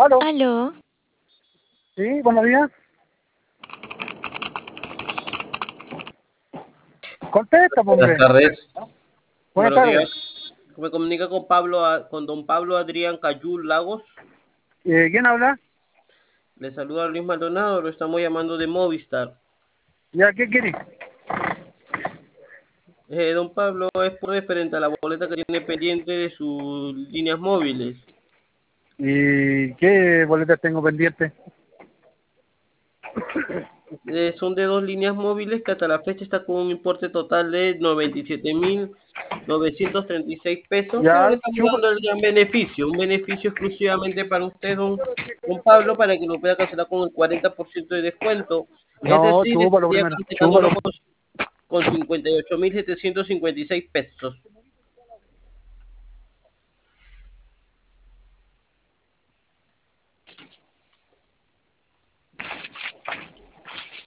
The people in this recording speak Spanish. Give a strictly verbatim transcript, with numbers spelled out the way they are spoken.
¿Aló? Aló, Sí, buenos días. Contesta, pues, Buenas hombre. tardes. Buenas Buenos tardes. días. Me comunica con Pablo, A- con don Pablo Adrián Cayul Lagos. Eh, ¿Quién habla? Le saluda Luis Maldonado, lo estamos llamando de Movistar. ¿Ya qué quiere? Eh, don Pablo, es por referente a la boleta que tiene pendiente de sus líneas móviles. ¿Y qué boletas tengo pendientes? Eh, son de dos líneas móviles que hasta la fecha está con un importe total de noventa y siete mil novecientos treinta y seis pesos, pero le Ya, estamos chupa. dando el gran beneficio, un beneficio exclusivamente para usted, don, don Pablo, para que lo pueda cancelar con el cuarenta por ciento de descuento. Es No, decir, chúpalo estaría primero. cancelándolo Chúpalo. con, con cincuenta y ocho mil setecientos cincuenta y seis pesos.